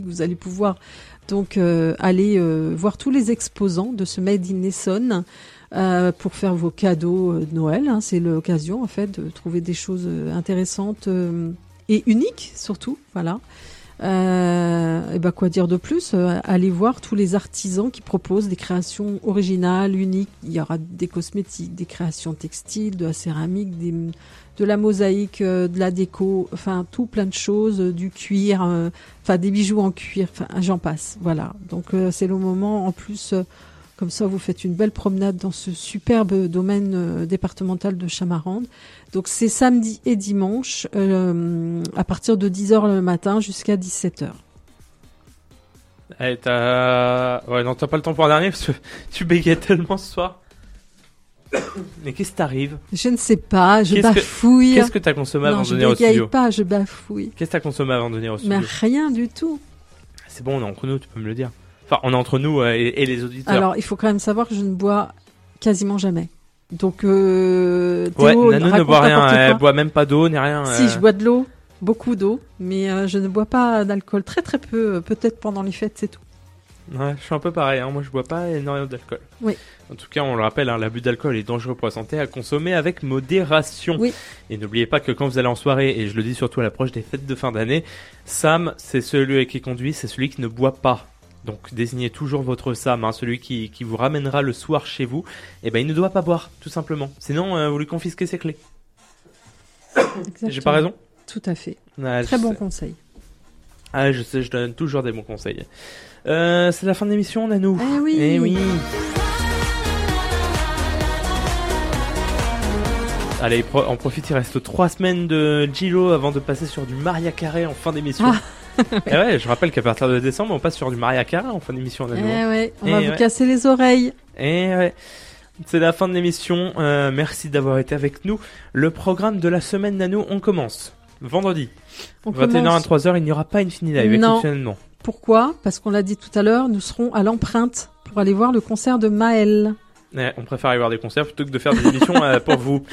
Vous allez pouvoir donc aller voir tous les exposants de ce Made in Essonne pour faire vos cadeaux de Noël. Hein. C'est l'occasion en fait de trouver des choses intéressantes et uniques surtout. Voilà. Et ben quoi dire de plus, allez voir tous les artisans qui proposent des créations originales, uniques. Il y aura des cosmétiques, des créations textiles, de la céramique, de la mosaïque, de la déco, enfin tout plein de choses, du cuir, enfin des bijoux en cuir, enfin j'en passe. Voilà. Donc c'est le moment en plus. Comme ça, vous faites une belle promenade dans ce superbe domaine départemental de Chamarande. Donc, c'est samedi et dimanche, à partir de 10h le matin jusqu'à 17h. Ouais, t'as pas le temps pour un dernier parce que tu bégayes tellement ce soir. Mais qu'est-ce qui t'arrive ? Je ne sais pas, je bafouille. Qu'est-ce que t'as consommé avant de venir au studio ? Non, je bégaye pas, je bafouille. Qu'est-ce que t'as consommé avant de venir au studio ? Mais rien du tout. C'est bon, on est entre nous, tu peux me le dire. Enfin, on est entre nous et les auditeurs. Alors, il faut quand même savoir que je ne bois quasiment jamais. Donc, Théo, Nano ne boit rien, elle boit même pas d'eau ni rien. Si, je bois de l'eau, beaucoup d'eau, mais je ne bois pas d'alcool, très très peu, peut-être pendant les fêtes, c'est tout. Ouais, je suis un peu pareil, hein. Moi je bois pas énormément d'alcool. Oui. En tout cas, on le rappelle, hein, l'abus d'alcool est dangereux pour la santé, à consommer avec modération. Oui. Et n'oubliez pas que quand vous allez en soirée, et je le dis surtout à l'approche des fêtes de fin d'année, Sam, c'est celui qui conduit, c'est celui qui ne boit pas. Donc désignez toujours votre Sam, hein, celui qui vous ramènera le soir chez vous. Et ben il ne doit pas boire, tout simplement. Sinon, vous lui confisquez ses clés. Exactement. J'ai pas raison ? Tout à fait. Ah, très bon conseil. Ah, je sais, je donne toujours des bons conseils. C'est la fin de l'émission, Nanou. Eh oui. Eh oui. Allez, on profite, il reste 3 semaines de Gilo avant de passer sur du Maria Carré en fin d'émission. Ah. Et ouais, je rappelle qu'à partir de décembre, on passe sur du Maria Carré en fin d'émission. Eh ouais, on va vous casser les oreilles. Et ouais. C'est la fin de l'émission. Merci d'avoir été avec nous. Le programme de la semaine, Nanou, on commence. Vendredi. 21h à 23h, il n'y aura pas Infini Live, exceptionnellement. Pourquoi ? Parce qu'on l'a dit tout à l'heure, nous serons à l'Empreinte pour aller voir le concert de Maël. Ouais, on préfère aller voir des concerts plutôt que de faire des émissions pour vous.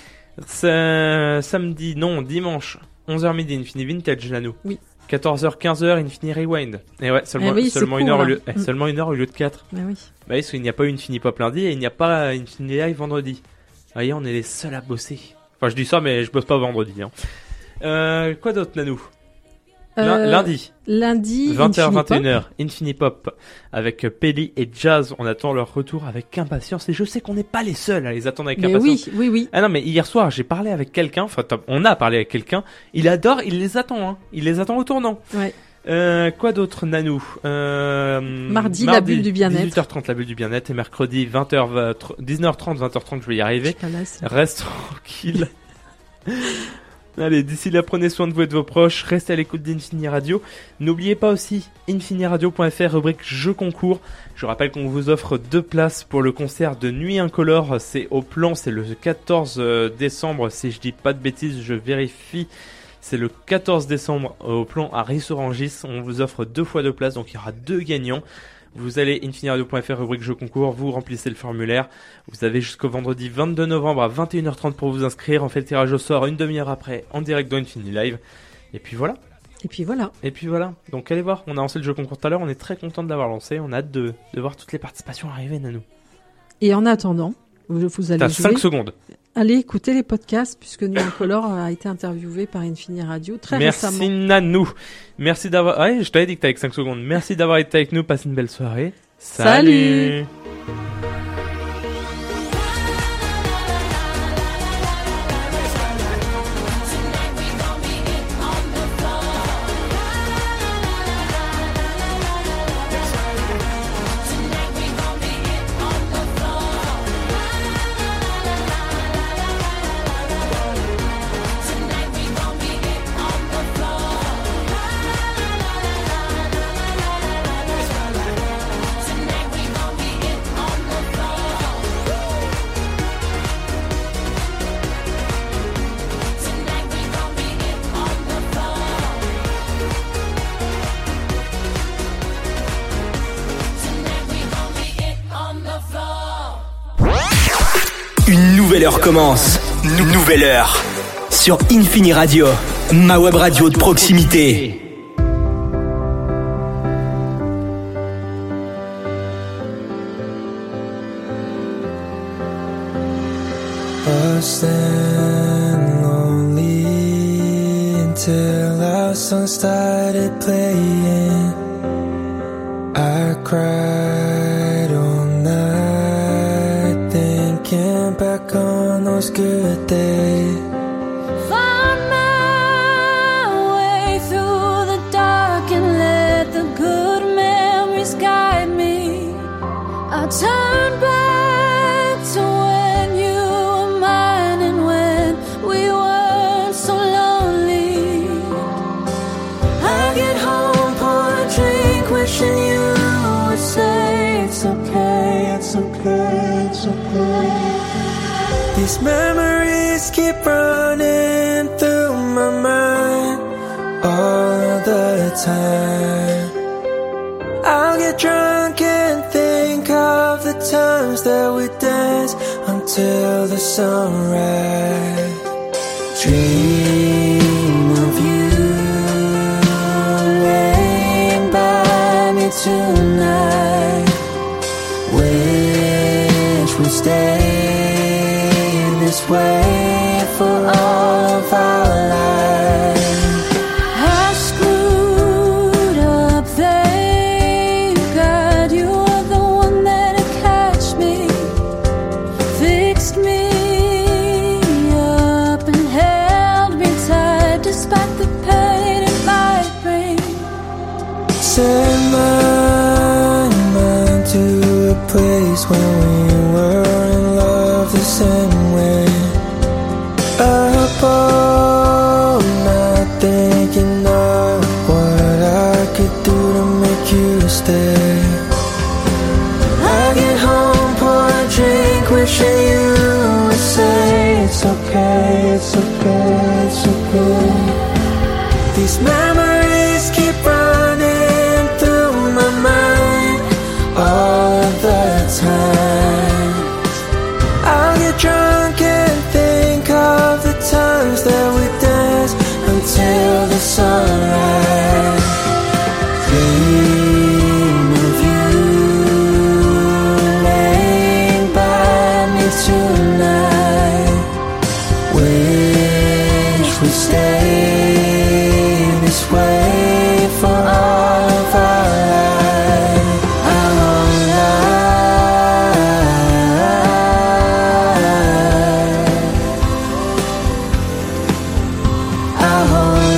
Dimanche, 11h midi, Infini Vintage, Nanou. Oui. 14h, 15h, Infini Rewind. Et ouais, seulement une heure au lieu de 4. Mais oui. Bah oui, parce qu'il n'y a pas eu Infini Pop lundi et il n'y a pas Infini Live vendredi. Vous voyez, on est les seuls à bosser. Enfin, je dis ça, mais je bosse pas vendredi. Hein. Quoi d'autre, Nanou ? Lundi, 20h, 21h, Infini Pop avec Pelli et Jazz. On attend leur retour avec impatience et je sais qu'on n'est pas les seuls à les attendre avec impatience. Oui. Ah non, mais hier soir, j'ai parlé avec quelqu'un, enfin, on a parlé avec quelqu'un, il les attend, hein. Il les attend au tournant. Ouais. Quoi d'autre, Nanou? Mardi, la bulle du bien-être. 18h30, la bulle du bien-être et mercredi, 19h30, 20h30, je vais y arriver. Reste tranquille. Allez, d'ici là, prenez soin de vous et de vos proches, restez à l'écoute d'Infini Radio. N'oubliez pas aussi infiniradio.fr, rubrique jeux concours. Je rappelle qu'on vous offre 2 places pour le concert de Nuit Incolore. C'est au Plan, c'est le 14 décembre, si je dis pas de bêtises, je vérifie. C'est le 14 décembre au Plan à Rissorangis. On vous offre 2 fois 2 places, donc il y aura 2 gagnants. Vous allez infiniradio.fr, rubrique jeux concours, vous remplissez le formulaire. Vous avez jusqu'au vendredi 22 novembre à 21h30 pour vous inscrire. On fait le tirage au sort une demi-heure après, en direct dans Infini Live. Et puis voilà. Donc allez voir, on a lancé le jeu concours tout à l'heure, on est très content de l'avoir lancé. On a hâte de voir toutes les participations arriver, Nanou. Et en attendant, vous allez T'as jouer. 5 secondes. Allez écouter les podcasts, puisque Nuit Incolore a été interviewé par Infini Radio très récemment. Merci Nanou. Merci d'avoir... Ouais, je t'avais dit que t'avais que 5 secondes. Merci d'avoir été avec nous, passez une belle soirée. Salut. Une nouvelle heure commence. Nouvelle heure. Sur Infini Radio, ma web radio de proximité. lost and lonely until our song started playing. I cried all night thinking back on those good days. Find my way through the dark and let the good memories guide me. I'll turn back to when you were mine and when we weren't so lonely. I get home, pour a drink, wishing you would say it's okay, it's okay, it's okay. These memories keep running through my mind all the time. I'll get drunk and think of the times that we danced until the sunrise. Dream of you laying by me tonight. Wish we'd stay this way for all of our lives. I screwed up, thank God you were the one that'd catch me, fixed me up and held me tight despite the pain it might bring. Set my mind to a place when we were in love the same way. Up all night thinking of what I could do to make you stay. I get home, pour a drink, wishing you would say it's okay, it's okay, it's okay. These memories keep running through my mind all of the time. I'll get drunk and think of the times that we danced until the sunrise. Dream of you laying by me tonight. Wish we'd stay this way for all of our lives. Our whole life. Our whole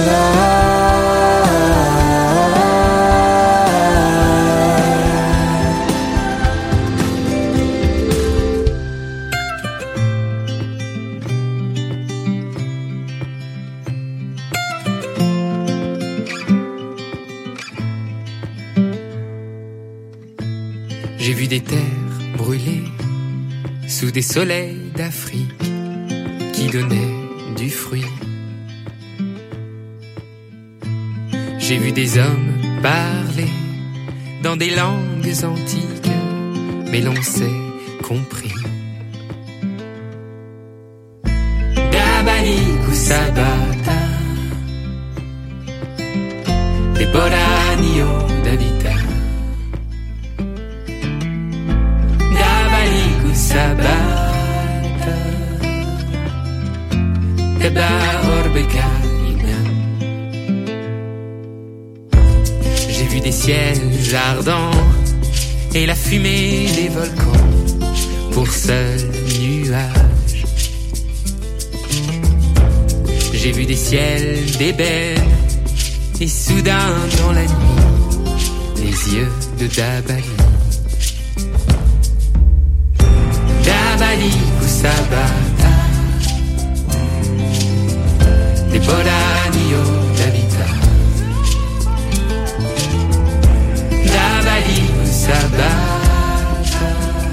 J'ai vu des terres brûlées sous des soleils d'Afrique qui donnaient du fruit. J'ai vu des hommes parler dans des langues antiques, mais l'on s'est compris. Dabali Kusabata, des Boranio d'Habita. Dabali Kusabata, Teba Orbeka. J'ai vu des ciels ardents et la fumée des volcans pour seul nuage. J'ai vu des ciels d'ébène et soudain dans la nuit les yeux de Dabali. Dabali Kusabata, des Boranio d'Habita. Dabali Kusabata,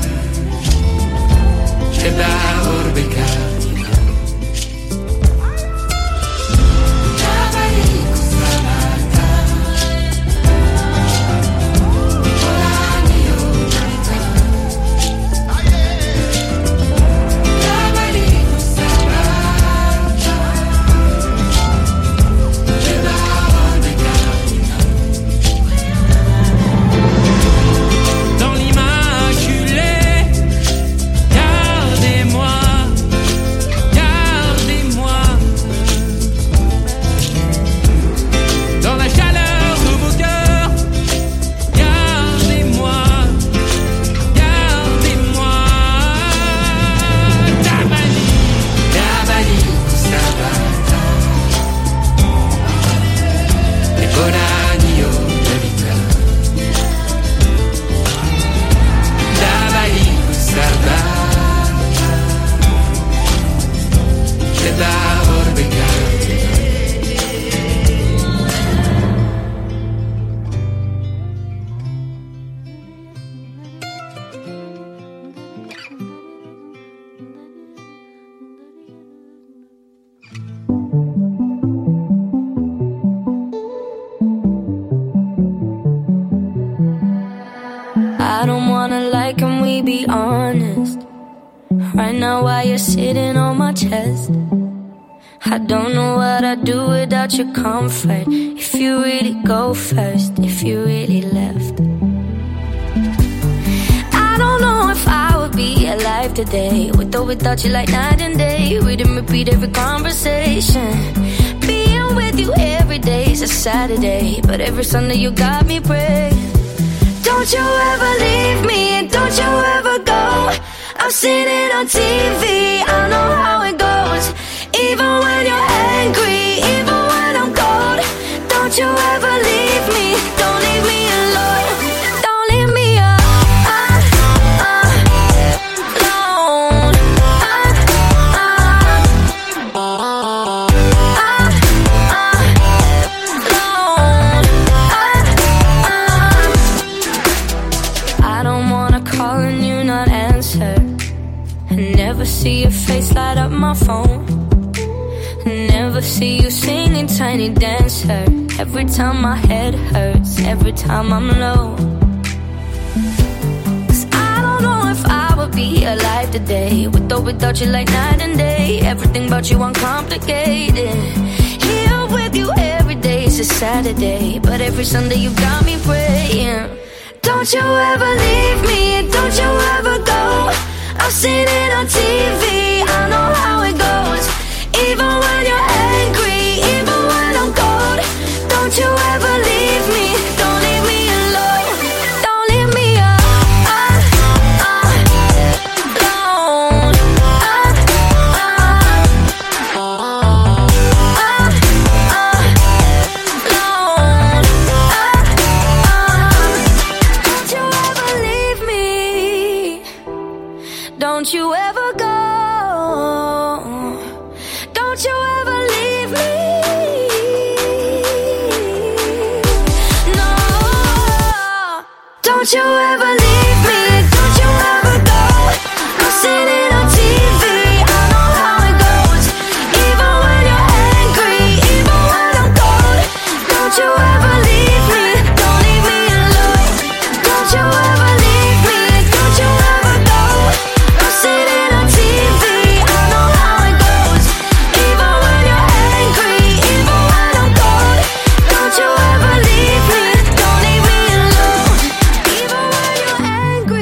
Eba Orbeka. Dabali Kusabata, Boranio d'Habita. Dabali Kusabata, I don't wanna lie, can we be honest? Right now while you're sitting on my chest, I don't know what I'd do without your comfort. If you really go first, if you really left, I don't know if I would be alive today, with or without you like night and day. Read and repeat every conversation. Being with you every day is a Saturday, but every Sunday you got me praying. Don't you ever leave me, don't you ever go. I've seen it on TV, I know how it goes. Even when you're angry, even when I'm cold, don't you ever leave me, don't leave me alone. Don't leave me alone. I don't wanna call and you not answer. Never see your face light up my phone. Never see you singing Tiny Dancer. Every time my head hurts, every time I'm low. 'Cause I don't know if I would be alive today, with or without you like night and day. Everything about you uncomplicated. Here with you every day is a Saturday, but every Sunday you got me praying. Don't you ever leave me, don't you ever go. I've seen it on TV, I know how it goes. Even when you're angry, even when I'm cold, don't you ever leave me, don't leave me alone. Don't leave me alone. Don't you ever leave me, don't you ever go. Don't you ever leave me. No. Don't you ever leave me. Don't you ever go. I'm sitting on TV. I know how it goes. Even when you're angry, even when I'm cold. Don't you ever leave me. Don't leave me alone. Don't you ever leave me. Don't you ever go. I'm sitting on TV. I know how it goes. Even when you're angry, even when I'm cold. Don't you ever leave me. Don't leave me alone. Even when you're angry.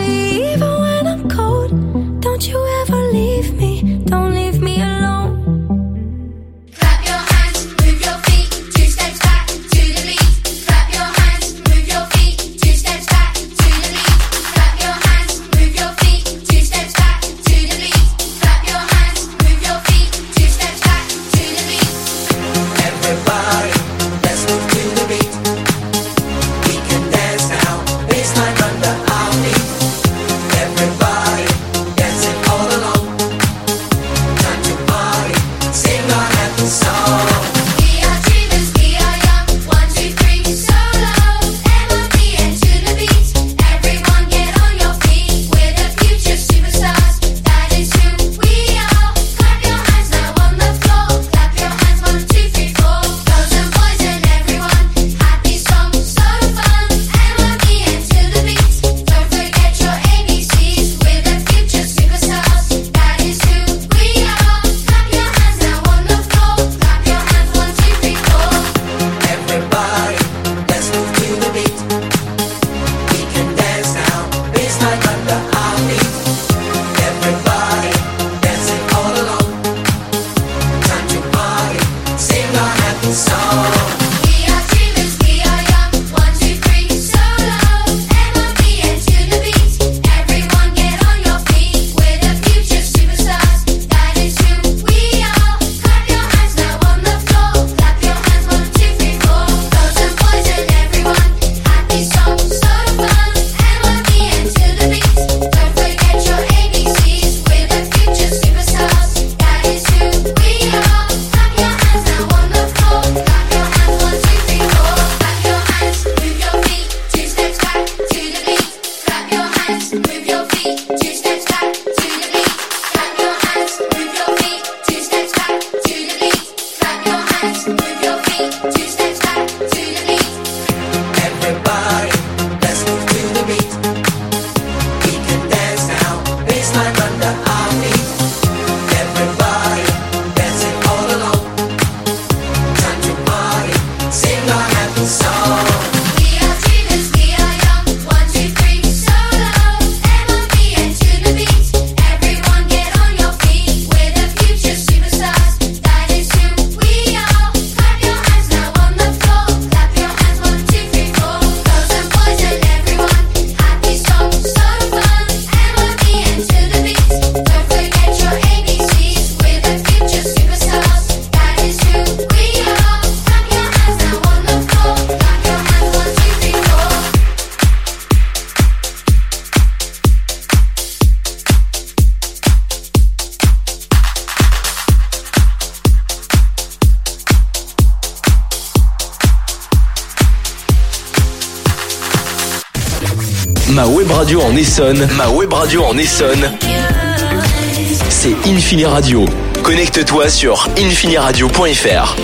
Ma web radio en Essonne. Ma web radio en Essonne. C'est Infini Radio. Connecte-toi sur infiniradio.fr.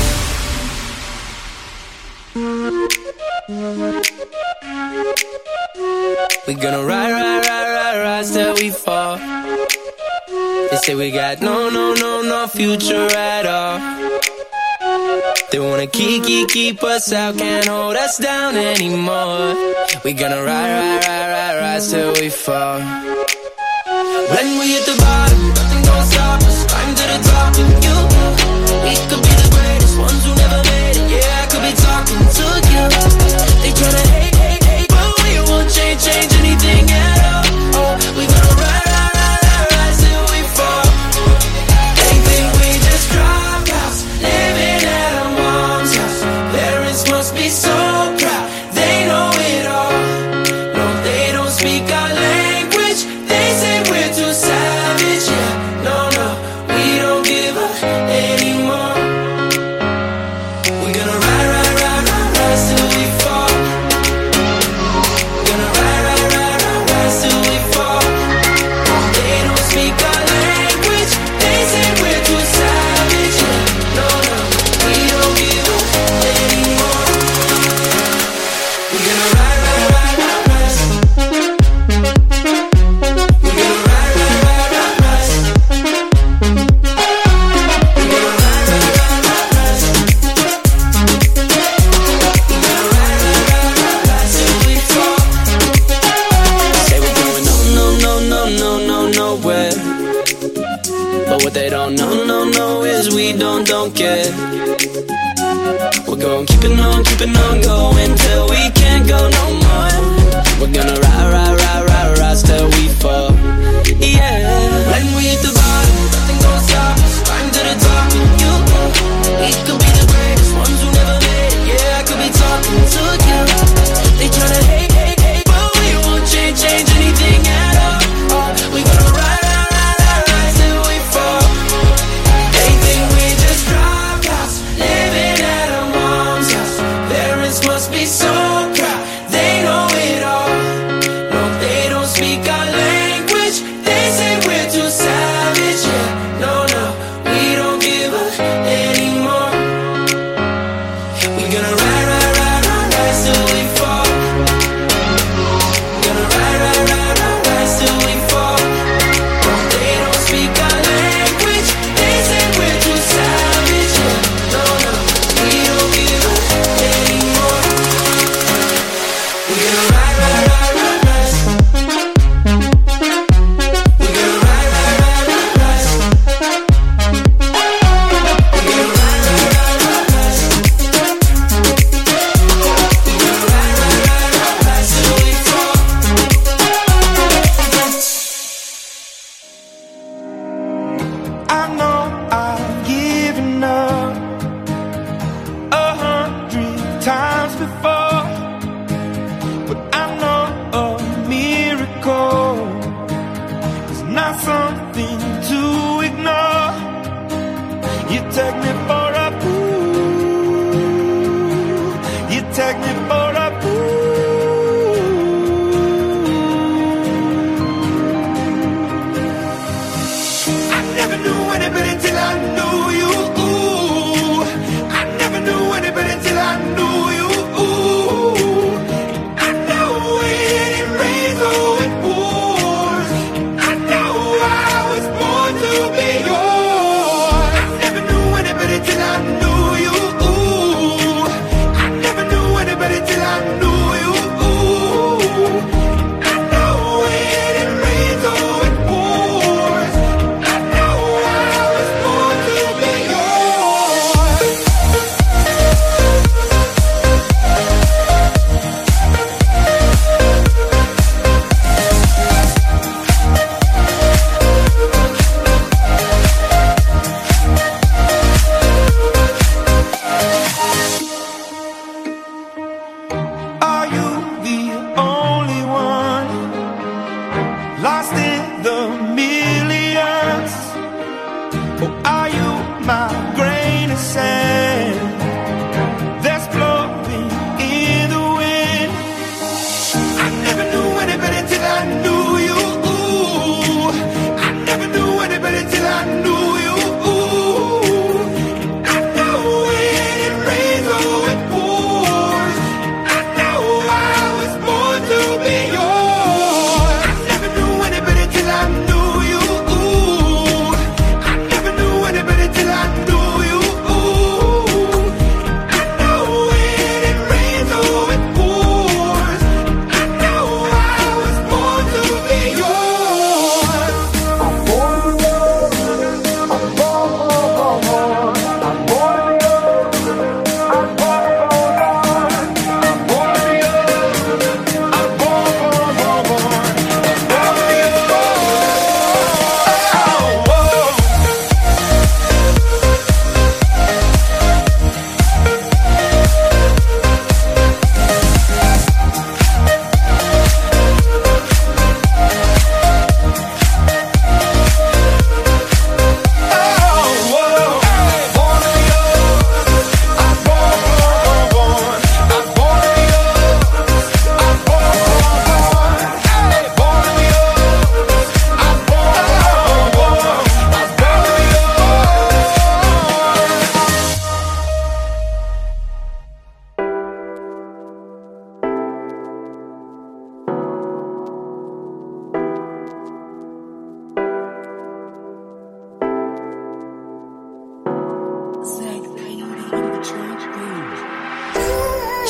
We're gonna ride till we fall. They say we got no future at all. They wanna keep us out, can't hold us down anymore. We're gonna ride till we fall. When we hit the bottom, nothing gonna stop us. Climb to the top with you. We could be the greatest ones who never made it. Yeah, I could be talking to you. They tryna hate, but we won't change anything at all. Oh, we gonna ride till we fall. They think we just dropped out, living at our mom's house. Parents must be so proud, they know it all. No, they don't speak our language. They say we're too savage. Yeah, no, we don't give up anymore. We're gonna ride till we fall. Gonna ride till we fall. They don't speak our language. They say we're too savage. Yeah, no, we don't give up anymore. We're gonna ride. We're gonna ride. Till we fall. Say we're going nowhere. But what they don't know is we don't care. We're gonna keep it on going till we can't go no more. We're gonna ride till we fall. Yeah. When we hit the bottom, nothing gonna stop us. Climb to the top with you. We could be the greatest ones who never made it. Yeah, I could be talking to you. They tryna hate, but we won't change anything at all. Oh, we gonna ride till we fall. They think we just dropped out, living at our mom's house. Parents must be so proud, they know it all. No, they don't speak our language. They say we're too savage. Yeah, no, we don't give up anymore. We're gonna ride till we fall. Gonna ride till we fall. No, they don't speak our language. They say we're too savage. Yeah, no, we don't give up anymore. We're gonna ride. We're gonna ride. Till we fall. I know I've given up 100 times before, but I know a miracle is not something to ignore. You take me for a fool. You take me for a fool. I never knew anybody till I knew you. I never knew anybody till I knew you. I know when it rains or it pours. I know I was born to be yours. I never knew anybody till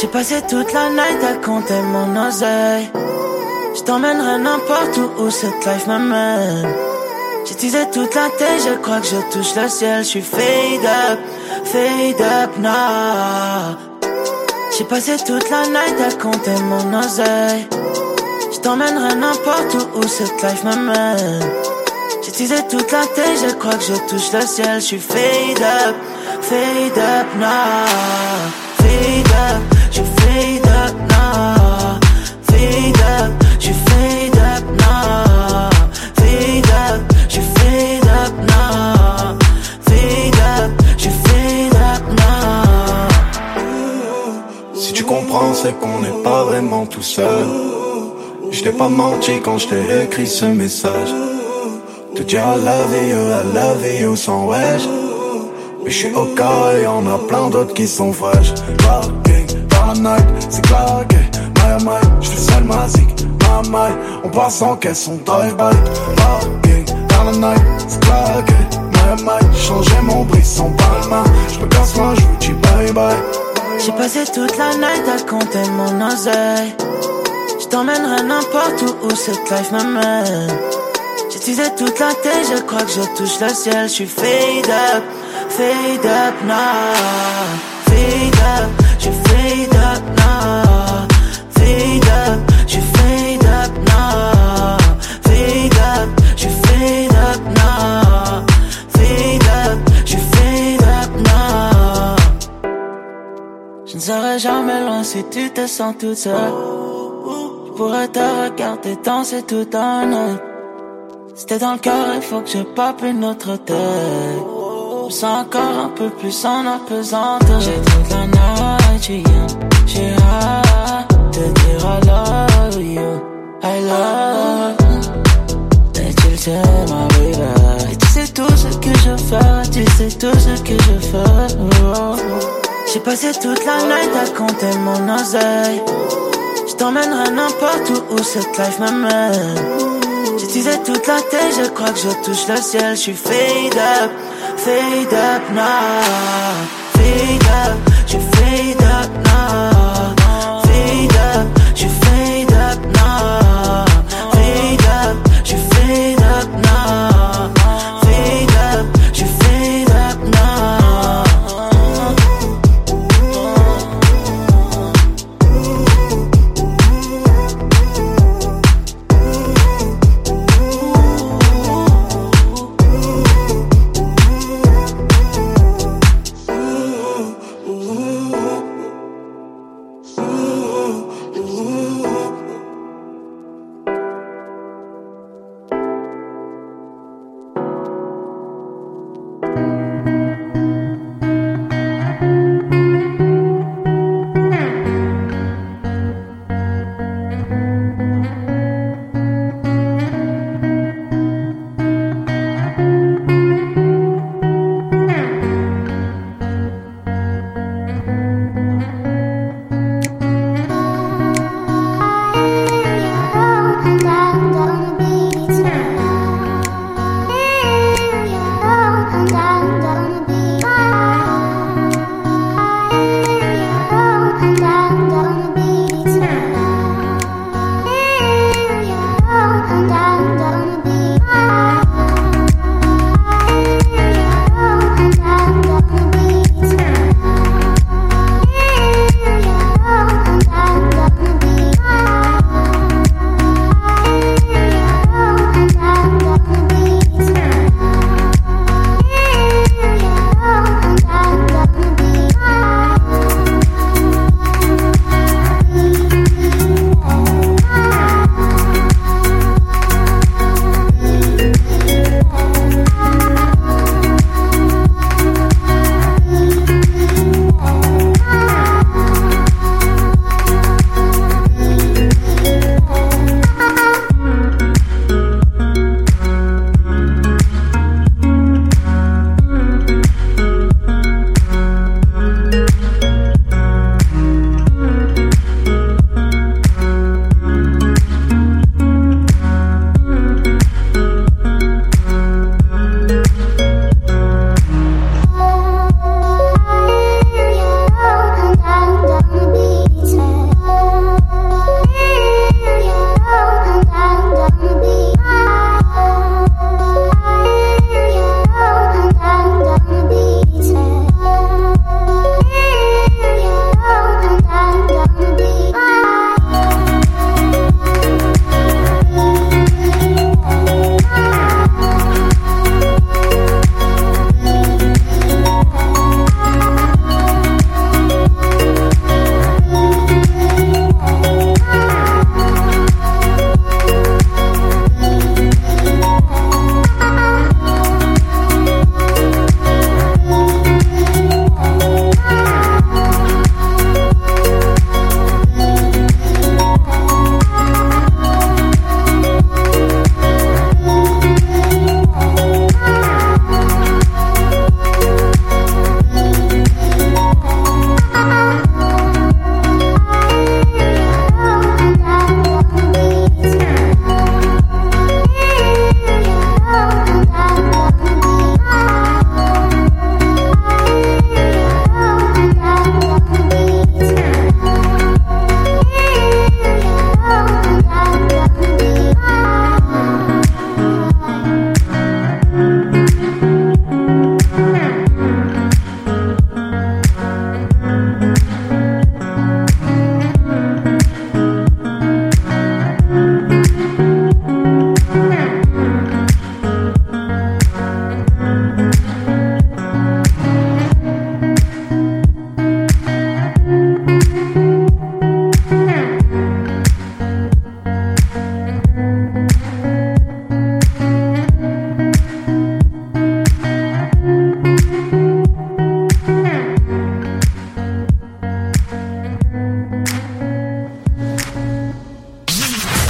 J'ai passé toute la night à compter mon oseille. Je t'emmènerai n'importe où cette life m'amène. J'ai teasé toute la tête, je crois que je touche le ciel. Je suis fade up now. J'ai passé toute la night à compter mon oseille. Je t'emmènerai n'importe où cette life m'amène. J'ai teasé toute la tête, je crois que je touche le ciel. Je suis fade up now. Fade up, je fade up now. Fade up, je fade up now. Fade up, je fade up now. Fade up, je fade up now. Si tu comprends, c'est qu'on n'est pas vraiment tout seul. Je t'ai pas menti quand je t'ai écrit ce message. Te dire I love you sans wesh. Mais je suis au cas et y'en a plein d'autres qui sont fraîches. Clarking, dans la night, c'est claqué. My, j'fais seul ma zik, my. On passe en caisse, on drive-by. Clarking, dans la night, c'est claqué. My, changer mon bris sans palma. J'me casse moi, j'vous dis bye bye. J'ai passé toute la night à compter mon oseille. J't'emmènerai n'importe où cette life m'amène. J'ai teasé toute la tête, je crois que je touche le ciel. J'suis fade up now. Fade up, je fade up now. Fade up, je fade up now. Fade up, je fade up now. Fade up, je fade up now. Je ne serai jamais loin si tu te sens toute seule. Je pourrais te regarder danser toute la nuit. Si t'es dans le cœur, il faut que je pape une autre tête. Je me sens encore un peu plus en apesanteur. J'ai toute la night, j'ai hâte de dire I love you, I love you. Et tu le sais, ma baby. Et tu sais tout ce que je fais, tu sais tout ce que je fais. Oh. J'ai passé toute la night à compter mon oseille. Je t'emmènerai n'importe où cette life m'amène. J'ai teasé toute la tête, je crois que je touche le ciel. Je suis fade up now. Fade up, je fade up now. Fade up, je fade up now. Fade up, je fade up now. Fade up, je fade up now.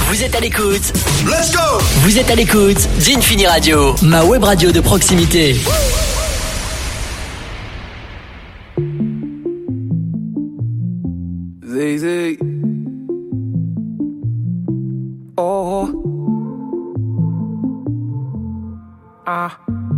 Vous êtes à l'écoute. Let's go. Vous êtes à l'écoute d'Infini Radio, ma web radio de proximité. Zay zay. Oh. Ah.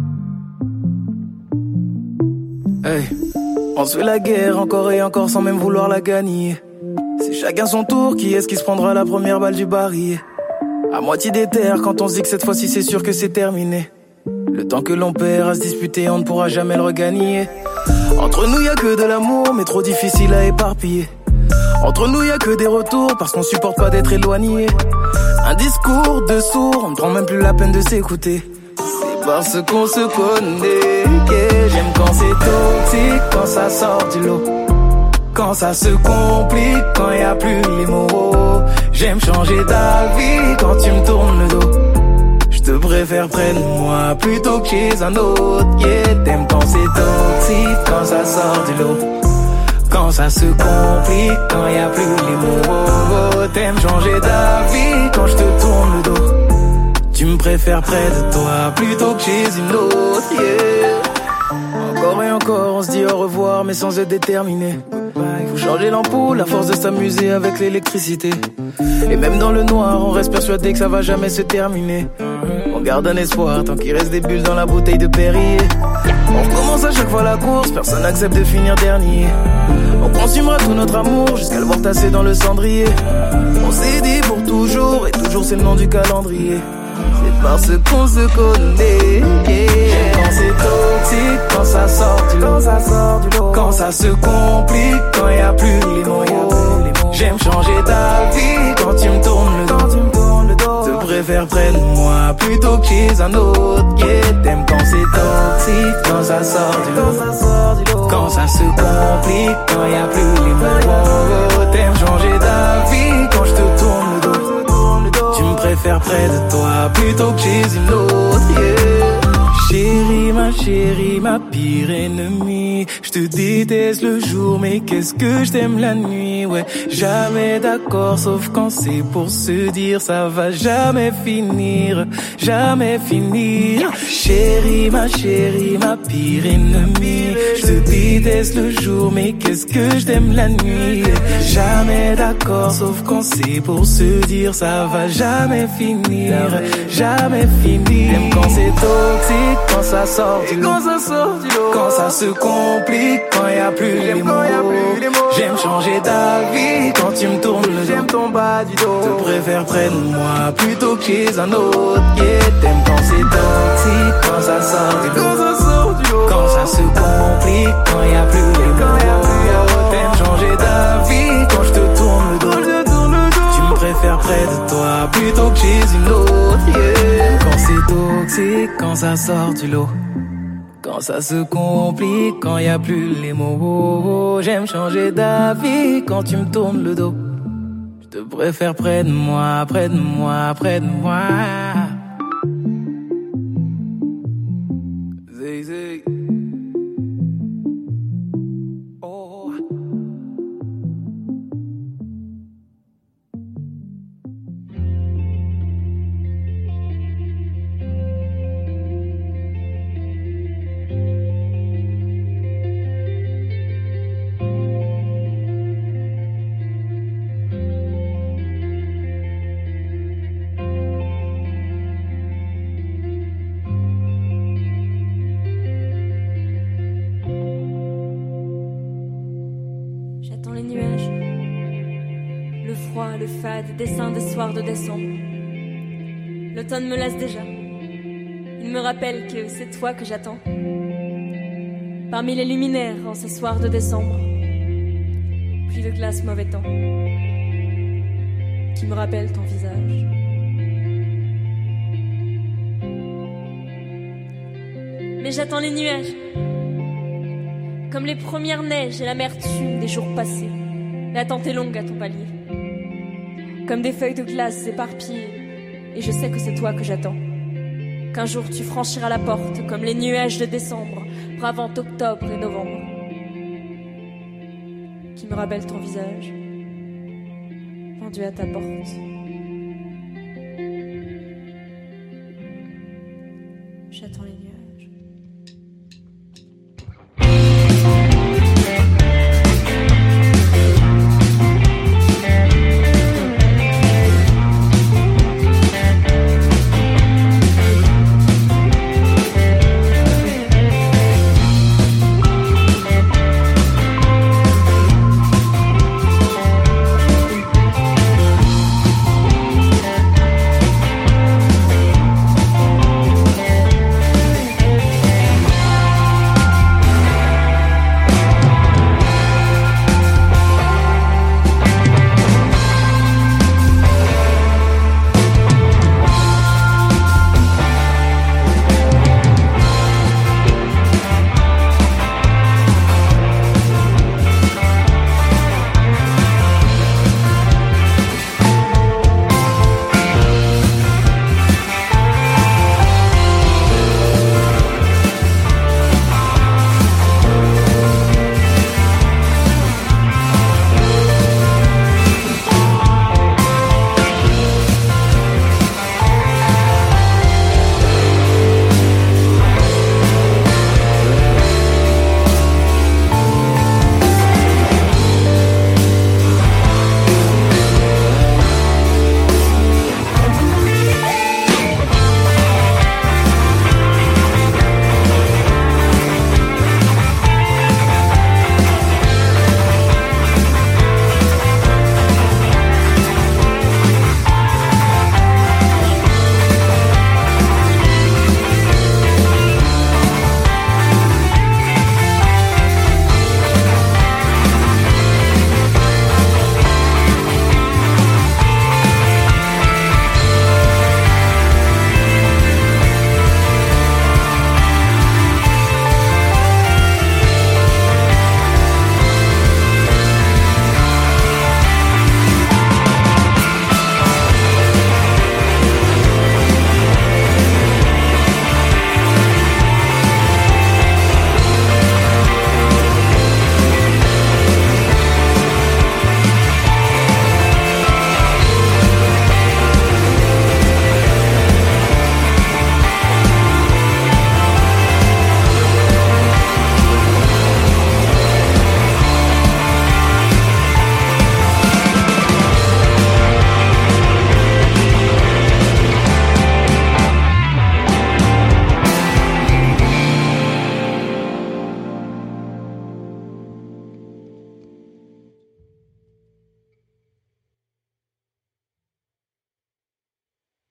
Hey. On se fait la guerre encore et encore sans même vouloir la gagner. C'est chacun son tour, qui est-ce qui se prendra la première balle du baril? À moitié des terres quand on se dit que cette fois-ci c'est sûr que c'est terminé. Le temps que l'on perd à se disputer, on ne pourra jamais le regagner. Entre nous y'a que de l'amour, mais trop difficile à éparpiller. Entre nous y'a que des retours, parce qu'on supporte pas d'être éloigné. Un discours de sourd, on ne prend même plus la peine de s'écouter. C'est parce qu'on se connaît que j'aime quand c'est toxique, quand ça sort du lot. Quand ça se complique, quand y a plus les mots. J'aime changer d'avis quand tu me tournes le dos. Je te préfère près de moi plutôt que chez un autre. Yeah, t'aimes quand c'est toxique, quand ça sort du lot. Quand ça se complique, quand y a plus les mots. T'aimes changer d'avis quand je te tourne le dos. Tu me préfères près de toi plutôt que chez une autre. Yeah. Encore et encore, on se dit au revoir mais sans être déterminé. Il faut changer l'ampoule, à force de s'amuser avec l'électricité. Et même dans le noir, on reste persuadé que ça va jamais se terminer. On garde un espoir tant qu'il reste des bulles dans la bouteille de Perrier. On recommence à chaque fois la course, personne n'accepte de finir dernier. On consumera tout notre amour jusqu'à le voir tasser dans le cendrier. On s'est dit pour toujours, et toujours c'est le nom du calendrier. C'est parce qu'on se connaît. Yeah. Quand c'est toxique, quand ça sort du lot. Quand ça se complique, quand y a plus les mots. J'aime changer d'avis quand tu me tournes le dos. Te préfère près de moi plutôt que chez un autre. Yeah. T'aimes quand c'est toxique, quand ça sort du lot. Quand ça se complique, quand y a plus les mots. T'aimes changer d'avis quand je te tourne le dos. Tu me préfères près de toi plutôt que chez une autre, yeah. Chérie, ma pire ennemie. Je te déteste le jour, mais qu'est-ce que je t'aime la nuit, ouais. Jamais d'accord, sauf quand c'est pour se dire ça va jamais finir, jamais finir. Chérie, ma pire ennemie. Je te déteste le jour, mais qu'est-ce que je t'aime la nuit. Jamais d'accord, sauf quand c'est pour se dire ça va jamais finir, jamais finir. Même quand c'est toxique, quand ça sort du lot. Quand ça se complique, quand y a plus les mots. J'aime changer d'avis quand tu me tournes le dos. J'aime ton bas du dos. Te préfère près de moi plutôt que chez un autre. Yeah, t'aimes quand c'est toxique, quand ça sort du lot. Quand ça se complique, quand y a plus les mots. T'aimes changer d'avis quand je te tourne le dos. Tu me préfères près de toi plutôt que chez une autre. Yeah. Quand c'est toxique, quand ça sort du lot. Quand ça se complique, quand y a plus les mots. J'aime changer d'avis quand tu me tournes le dos. Je te préfère près de moi, près de moi, près de moi. Zay, zay. Oh. Le fade, dessin des soirs de décembre. L'automne me lasse déjà. Il me rappelle que c'est toi que j'attends. Parmi les luminaires en ces soirs de décembre. Pluie de glace, mauvais temps. Qui me rappelle ton visage. Mais j'attends les nuages. Comme les premières neiges et l'amertume des jours passés. L'attente est longue à ton palier. Comme des feuilles de glace éparpillées. Et je sais que c'est toi que j'attends. Qu'un jour tu franchiras la porte comme les nuages de décembre, bravant octobre et novembre. Qui me rappelle ton visage, pendu à ta porte.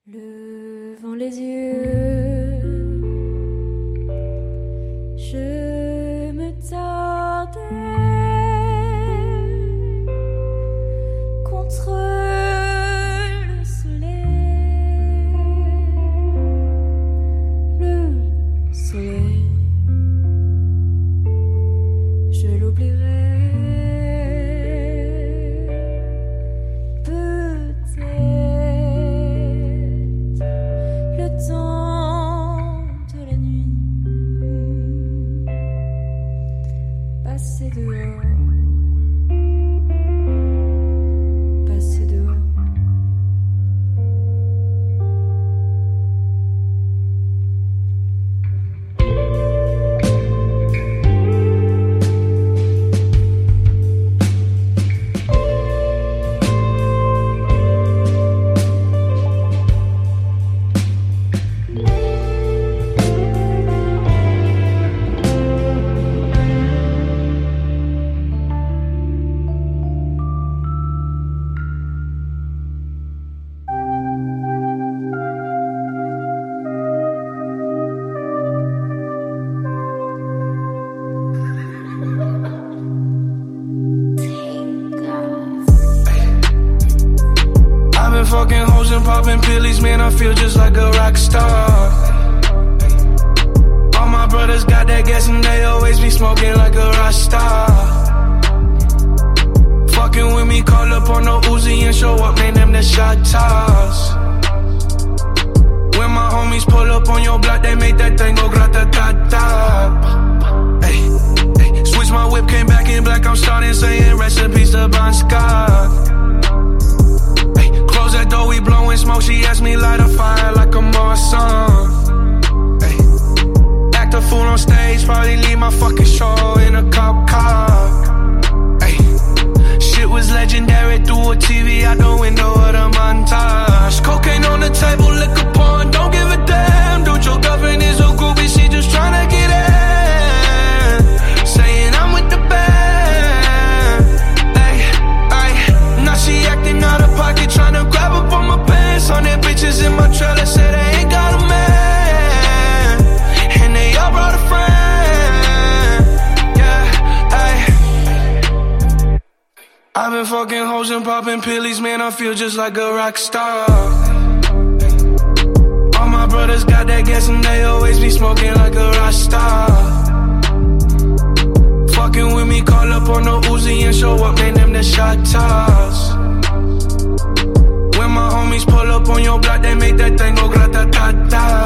Levant les yeux, je me tordais contre le soleil, je l'oublierai. Passer dehors, passer dehors. Fucking hoes and popping pillies, man, I feel just like a rock star. All my brothers got that gas and they always be smoking like a rock star. Fucking with me, call up on the Uzi and show up, man, them the shot toss. When my homies pull up on your block, they make that thing go grata-ta-ta. Hey, hey, switch my whip, came back in black, I'm starting saying recipes to Bon Scott. Close that door, we blowing smoke. She asked me light a fire like a Marsan. Ay. Act a fool on stage, probably leave my fucking show in a cop car. Ay. Shit was legendary through a TV out the window of the montage. Cocaine on the table, liquor porn, don't give a damn. Dude, your girlfriend is a groupie, she just tryna get in. Saying I'm with the band. Ay, ay. Now she acting out of pocket, tryna grab up on my pants. 100 bitches in my trailer, say they ain't got a man, and they all brought a friend. Yeah, ay. I've been fucking hoes and popping pillies, man, I feel just like a rock star. All my brothers got that gas and they always be smoking like a rock star. Fucking with me, call up on the Uzi and show up, man, them the shot toss. When my homies pull up on your block, they make that thing go grata-ta-ta.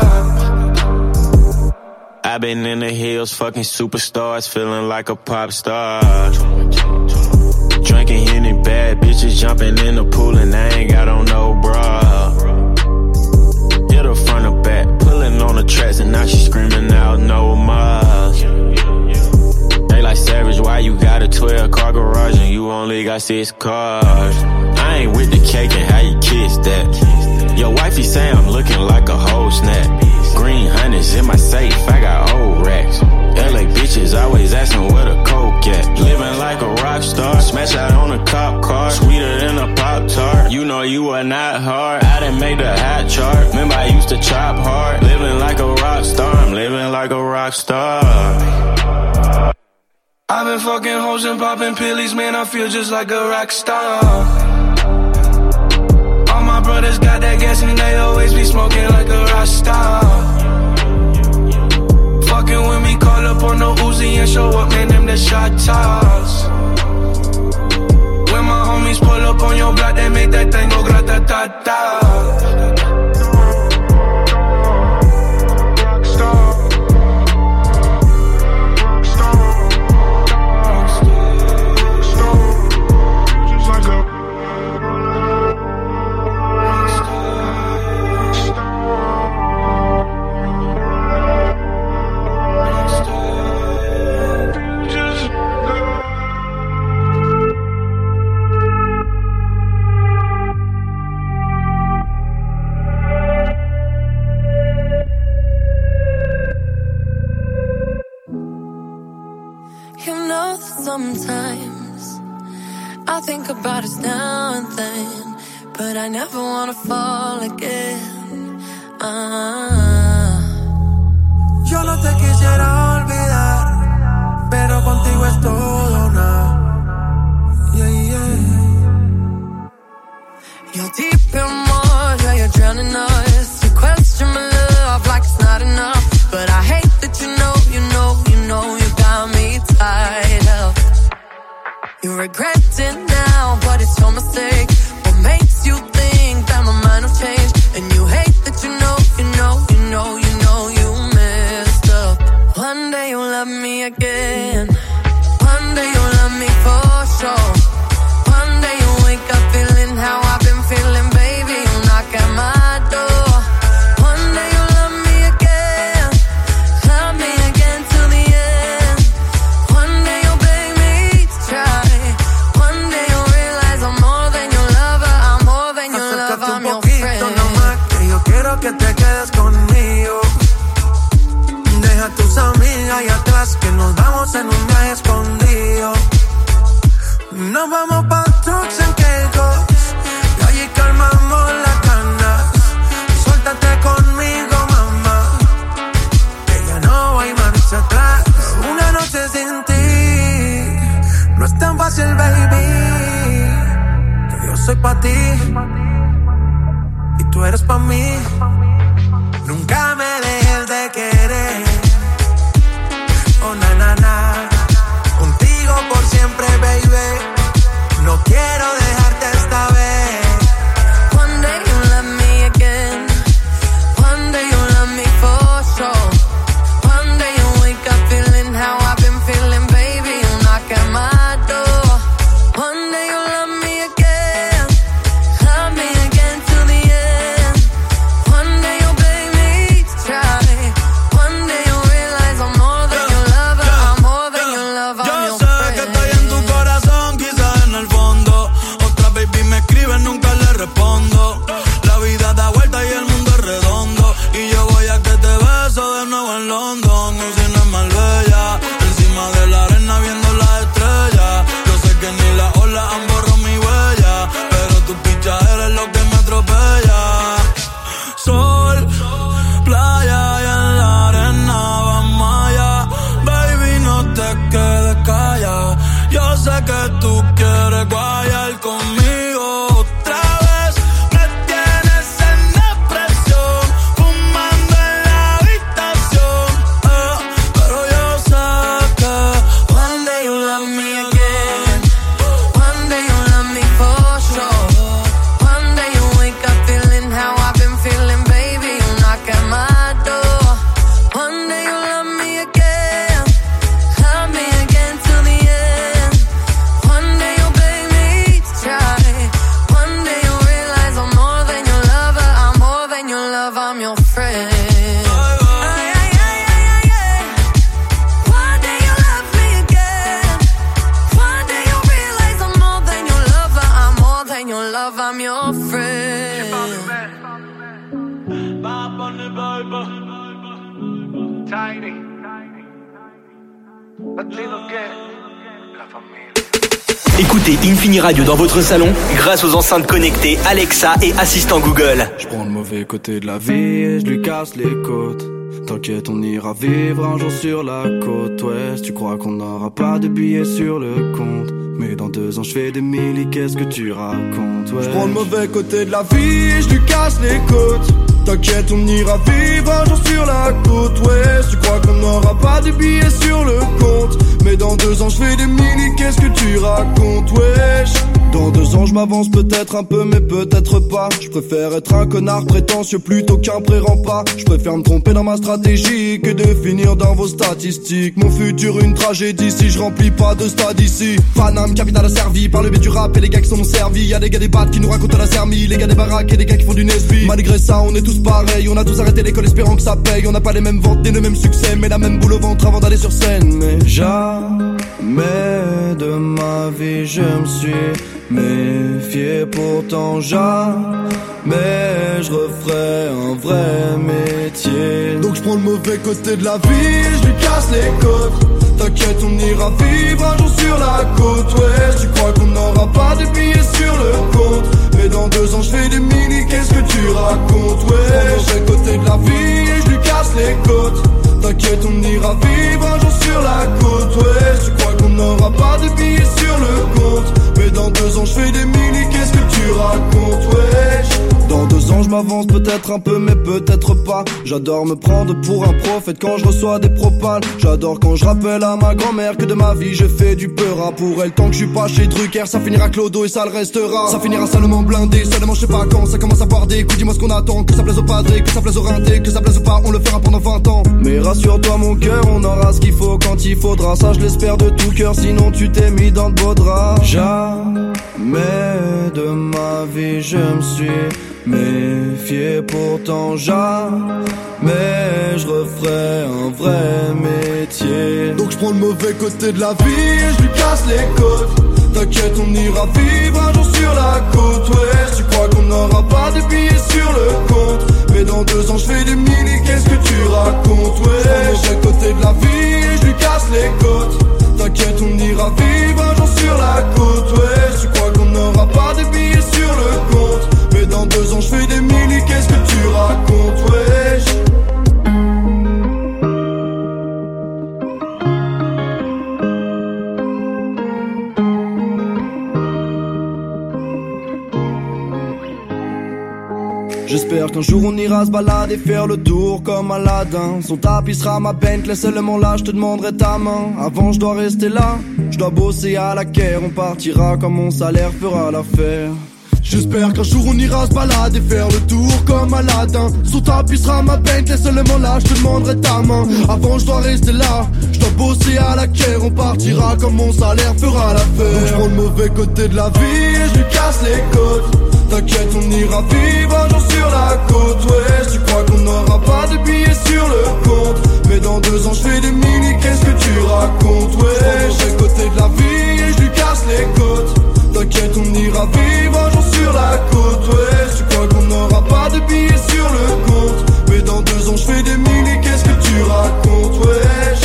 I've been in the hills, fucking superstars, feeling like a pop star. Drinking Henny, bad bitches jumping in the pool and I ain't got on no bra. Hit her front or back, pulling on the tracks and now she screaming out no more. They like Savage, why you got a 12-car garage and you only got 6 cars? I ain't with the cake and how you kiss that. Your wifey say I'm looking like a whole snap. Green honey's in my safe, I got old racks. LA bitches always asking where the coke at. Living like a rock star, smash out on a cop car, sweeter than a Pop-Tart. You know you are not hard, I done made the hot chart. Remember I used to chop hard, living like a rock star, I'm living like a rock star. I've been fucking hoes and popping pillies, man, I feel just like a rock star. All my brothers got that gas and they always be smoking like a rock star. Fucking with me, call up on the Uzi and show up, man, them the shot toss. When my homies pull up on your block, they make that thing go grata-ta-ta. Sometimes I think about us now and then, but I never wanna fall again. Yo no te quisiera olvidar, pero contigo es todo nada. Yeah, yeah. You're deep in more, yeah, you're drowning us. You question my love like it's not enough, but I hate that you know you got me tied up. You regret it now, but it's your mistake. What makes you think that my mind will change? And you hate that you know you messed up. One day you'll love me again. One day you'll love me for sure. One day you'll wake up feeling how I've been feeling, baby. You'll knock at my door. One day you'll love me again till the end. One day you'll beg me to try. One day you'll realize I'm more than your lover. I'm more than your lover. I'm your friend. Nomás que yo quiero que te quedes conmigo. Deja a tus amigas ahí atrás, que nos vamos en un viaje escondido. Nos vamos pa' Turks and Caicos y allí calmamos las ganas. Suéltate conmigo, mamá, que ya no hay marcha atrás. Una noche sin ti no es tan fácil, baby, que yo soy pa' ti y tú eres pa' mí. Nunca me dejes de querer. Oh, na, na, na. Contigo por siempre, baby. No quiero dejarte esta vez. One day you'll love me again. One day you'll love me for sure. One day you'll wake up feeling how I've been feeling, baby. You'll knock at my door. One day you'll love me again till the end. One day you'll beg me to try. One day you'll realize I'm more than your lover. I'm more than your lover. I'm your friend. Que estoy en tu corazón, quizás en el fondo. Otra baby me escribe, nunca le respondo. La vida da vuelta y el mundo es redondo. Y yo voy a que te beso de nuevo en London. Usina es Marbella, encima de la arena viendo las estrellas. Yo sé que ni las olas han borrado mi huella, pero tu picha eres lo que me atropella. Sol, playa y en la arena vamos allá. Baby, no te quedes callada. Yo sé que tú quieres guayar conmigo otra vez. Me tienes en depresión, fumando en la habitación. Pero yo sé que One day you'll love me again. One day you'll love me for sure. One day you'll wake up feeling how I've been feeling, baby. You'll knock at my door. One day you'll love me again till the end. One day you'll beg me to try. One day you'll realize I'm more than your lover. I'm more than your lover. I'm your friend. One day you'll love me again. One day you'll realize I'm more than your lover. I'm more than your lover. I'm your friend. Tiny. Latino Gang. La familia. Écoutez Infini Radio dans votre salon grâce aux enceintes connectées Alexa et assistant Google. Je prends le mauvais côté de la vie et je lui casse les côtes. T'inquiète, on ira vivre un jour sur la côte ouest. Tu crois qu'on n'aura pas de billets sur le compte, mais dans 2 ans je fais des milli, qu'est-ce que tu racontes, ouais. Je prends le mauvais côté de la vie et je lui casse les côtes. T'inquiète, on ira vivre un jour sur la côte ouest. Tu crois qu'on n'aura pas de billets sur le compte, mais dans 2 ans je fais des milli, qu'est-ce que tu racontes, wesh. Dans 2 ans je m'avance peut-être un peu mais peut-être pas. Je préfère être un connard prétentieux plutôt qu'un pré-rempart. Je préfère me tromper dans ma stratégie que de finir dans vos statistiques. Mon futur une tragédie si je remplis pas de stade ici. Paname, capitale asservie par le biais du rap et les gars qui sont servis. Y'a des gars des battes qui nous racontent la sermie, les gars des baraques et des gars qui font du Nesby. Malgré ça on est tous pareils, on a tous arrêté l'école espérant que ça paye. On n'a pas les mêmes ventes ni le même succès, mais la même boule au ventre avant d'aller sur scène. Mais jamais de ma vie je me suis méfié, pourtant jamais je referai un vrai métier. Donc je prends le mauvais côté de la vie, je lui casse les côtes. T'inquiète, on ira vivre un jour sur la côte ouest. Tu crois qu'on n'aura pas de billets sur le compte, mais dans 2 ans je fais des mini, qu'est-ce que tu racontes, ouais. Je prends le mauvais côté 2 ans je fais des mini, qu'est-ce que tu racontes, wesh? Dans 2 ans je m'avance peut-être un peu mais peut-être pas. J'adore me prendre pour un prophète quand je reçois des propales. J'adore quand je rappelle à ma grand-mère que de ma vie je fais du peur. Pour elle tant que je suis pas chez Drucker, ça finira clodo et ça le restera. Ça finira salement blindé, seulement je sais pas quand ça commence à boire des coups. Dis-moi ce qu'on attend, que ça plaise au padré, que ça plaise au rinté, que ça plaise ou pas, on le fera pendant 20 ans. Mais rassure-toi mon cœur, on aura ce qu'il faut quand il faudra. Ça je l'espère de tout cœur, sinon tu t'es mis dans de beaux draps. Jamais de ma vie je me suis méfié, pourtant jamais je referai un vrai métier. Donc je prends le mauvais côté de la vie et je lui casse les côtes. T'inquiète, on ira vivre un jour sur la côte ouest. Tu crois qu'on n'aura pas de billets sur le compte, mais dans 2 ans je fais des mini, qu'est-ce que tu racontes, ouais. Je prends le mauvais côté de la vie et je lui casse les côtes. T'inquiète, on ira vivre un jour sur la côte ouest. Tu crois qu'on n'aura pas de billets sur le compte, mais dans 2 ans je fais des mini, qu'est-ce que tu racontes, wesh? J'espère qu'un jour on ira se balader, faire le tour comme Aladdin. Son tapis sera ma Bentley, seulement là je te demanderai ta main. Avant je dois rester là, je dois bosser à la Caire. On partira quand mon salaire fera l'affaire. J'espère qu'un jour on ira se balader, faire le tour comme Aladdin. Son tapis sera ma Bentley, seulement là je te demanderai ta main. Avant je dois rester là, je dois bosser à la Caire. On partira quand mon salaire fera l'affaire. Donc je prends le mauvais côté de la vie et je lui casse les côtes. T'inquiète, on ira vivre un jour sur la côte ouest. Tu crois qu'on n'aura pas de billets sur le compte, mais dans 2 ans je fais des mini, qu'est-ce que tu racontes, wesh? Je prends le côté de la vie et je lui casse les côtes. T'inquiète, on ira vivre un jour sur la côte ouest. Tu crois qu'on n'aura pas de billets sur le compte, mais dans 2 ans je fais des mini, qu'est-ce que tu racontes, wesh?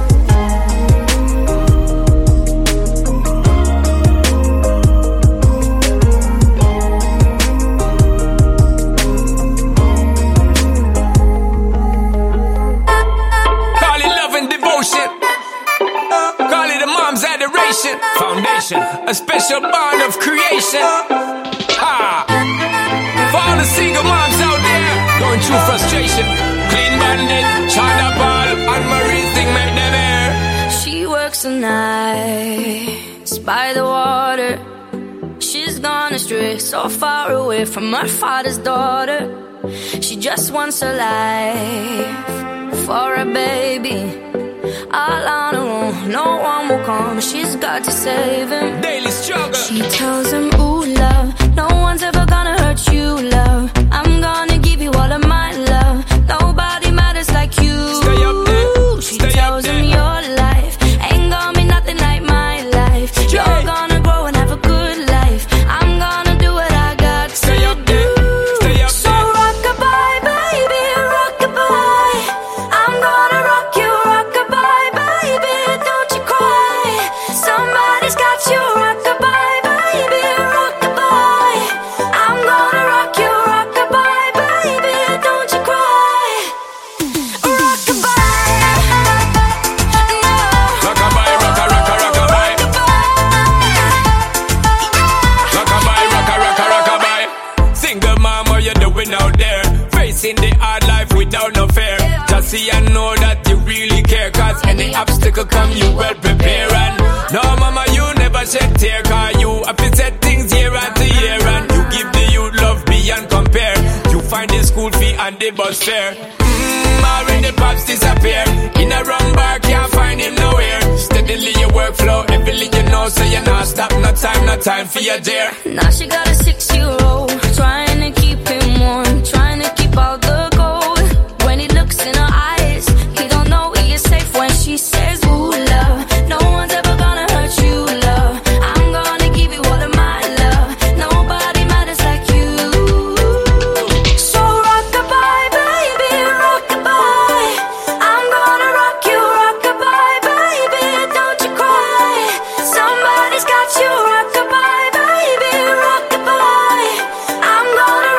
Foundation, a special bond of creation. Ha! For all the single moms out there going through frustration, Clean Bandit, China Ball, and Marie thing make them air. She works the nights by the water. She's gone astray, so far away from her father's daughter. She just wants a life for a baby. All on her own, no one will come. She's got to save him. Daily struggle. She tells him, ooh, love, no one's ever gonna hurt you, love. I'm gonna give you all of my love. Nobody matters like you. Stay up there. She tells him your life ain't gonna be nothing like my life. You're gonna grow and have a good life. I'm gonna do what I got to do. Stay up so rock-a-bye, baby, rock-a-bye. I'm gonna rock you, rock-a-bye, baby, don't you cry. Somebody's got you, rock-a-bye, baby, rock-a-bye. I'm gonna rock you, rock-a-bye, baby, don't you cry. Rock-a-bye, no. Rock-a-bye, rock-a-rock-a-rock-a-bye. Rock-a-bye, rock-a-rock-a-rock-a-bye. Single mom, what you doing out there? Facing the hard life without no fear. Just see and know that you really care, cause any obstacle come you well prepare. And no mama, you never shed tear, cause you have to set things year after year. And you give the youth love beyond compare. You find the school fee and the bus fare. Already pops disappear. In a wrong bar, can't find him nowhere. Steadily your workflow, everything you know, so you're not stop, no time for your dear. Now she got a 6-year-old, trying to keep him warm, trying to keep out the cold. When he looks in her eyes, he don't know he is safe when she says, ooh, love, no one's ever gonna hurt you, love. I'm gonna give you all of my love. Nobody matters like you. So rock-a-bye, baby, rock-a-bye. I'm gonna rock you, rock-a-bye, baby, don't you cry. Somebody's got you, rock-a-bye, baby, rock-a-bye. I'm gonna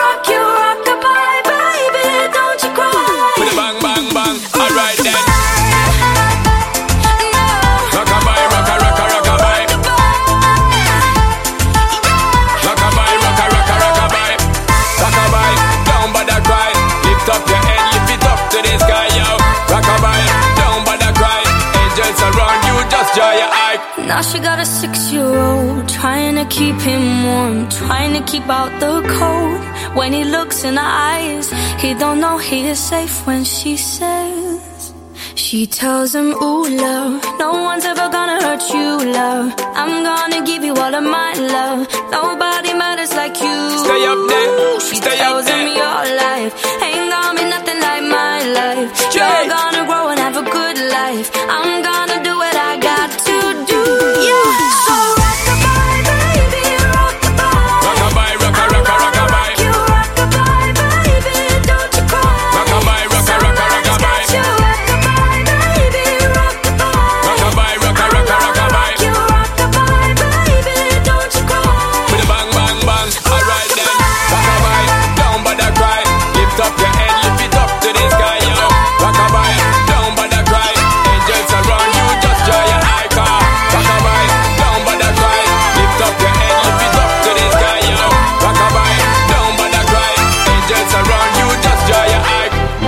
Now she got a 6-year-old, trying to keep him warm, trying to keep out the cold. When he looks in her eyes, he don't know he is safe when she says, she tells him, ooh, love, no one's ever gonna hurt you, love. I'm gonna give you all of my love. Nobody matters like you. Stay up there. She Stay tells up there. him your life ain't gonna be nothing like my life. You're gonna grow and have a good life. I'm gonna do what I got to do. Yeah. So rock-a-bye, baby, rock-a-bye. Rock-a-bye, rock-a-rock-a, rock-a-bye. You rock-a-bye, baby, don't you cry. Rock-a-bye, rock-a-rock-a, rock-a-bye. You rock-a-bye, baby, rock-a-bye. Rock-a-bye, rock-a-rock-a, rock-a-bye. You rock-a-bye, baby, don't you cry. With a bang, bang, bang. Alright then. Rock-a-bye, don't bother cry. Lift up your head, lift it up to the sky, yo. Rock-a-bye, don't bother cry. Angels around you, just joy your eye car. Rock-a-bye, don't bother cry. Lift up your head, lift it up to the sky, yo. Rock-a-bye, don't bother cry. Angels around you, just joy your eye.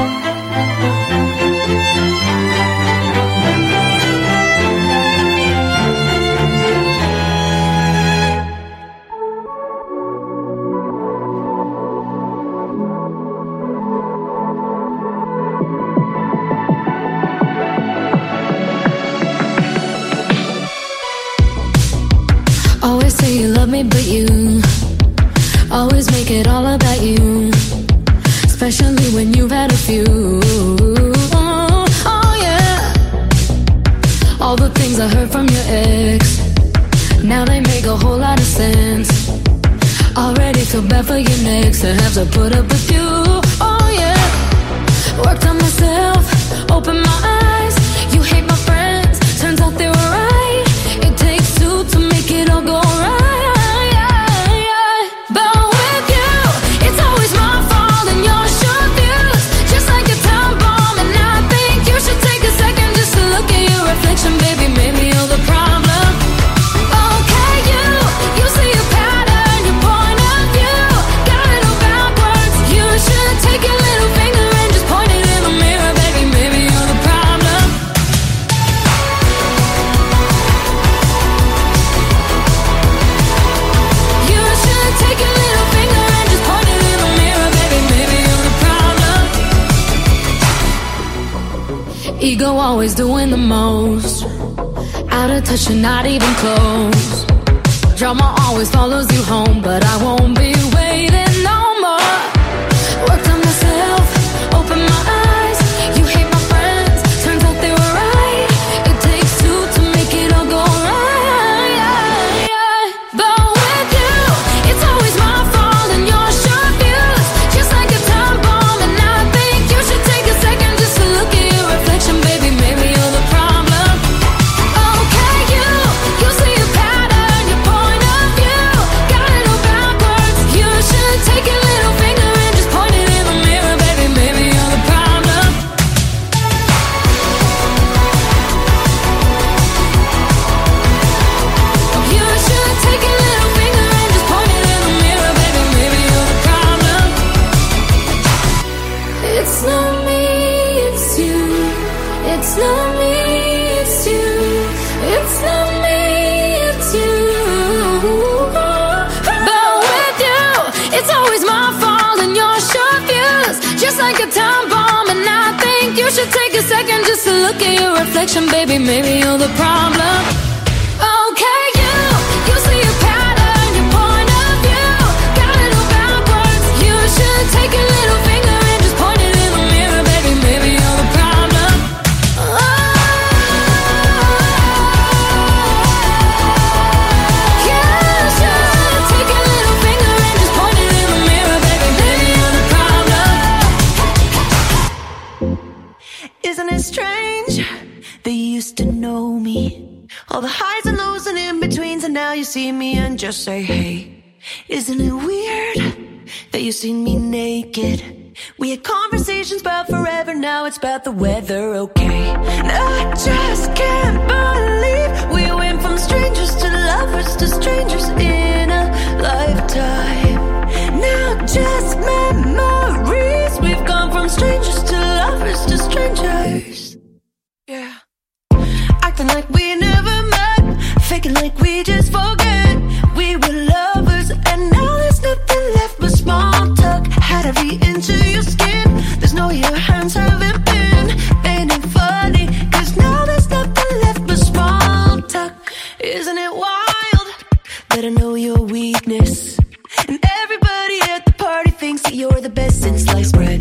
Always say you love me, but you always make it all about you. Especially when you've had a few. Oh yeah. All the things I heard from your ex, now they make a whole lot of sense. Already feel bad for you next to have to put up with you. Oh yeah. Worked on myself, opened my eyes. You hate my friends, turns out they were right. It takes two to make it all go right. But with you, it's always my fault and your short views. Just like a time bomb, and I think you should take a second just to look at your reflection, baby. Maybe you're the problem. Okay, you see a pattern, your point of view. Got it all backwards. You should take your little finger and just point it in the mirror, baby. Maybe you're the problem. You should take your little finger and just point it in the mirror, baby. Maybe you're the problem. Ego always doing the most. Out of touch and not even close. Drama always follows you home, but I won't be waiting no more. Worked on myself, opened my eyes. You hate my friends, turns out they were right. It takes two to make it all go right. But with you, it's always my fault and your short views. Just like a time bomb, and I think you should take a second just to look at your reflection, baby. Maybe you're the problem. Okay, you see a pattern, your point of view. Got it all backwards. You should take your little finger and just point it in the mirror, baby. Maybe you're the problem. You should take your little finger and just point it in the mirror, baby. Maybe you're the problem. It's not me, it's you. It's not me, it's you. It's not me, it's you. But with you, it's always my fault and your short views. Just like a time bomb, and I think you should take a second just to look at your reflection, baby. Maybe you're the problem. Okay, you see a pattern, your point of view. Got it all backwards. You should take your little finger and just point it in the mirror, baby. Maybe you're the problem. You should take your little finger and just point it in the mirror, baby. Maybe you're the problem. Isn't it strange that you used to know me? All the highs and lows and in-betweens, and now you see me and just say, hey. Isn't it weird that you seen me naked? We had conversations about forever, now it's about the weather, okay? And I just can't believe we went from strangers to lovers to strangers in a lifetime. Now just memories, we've gone from strangers to lovers to strangers. Yeah. Acting like we never met, best in sliced bread.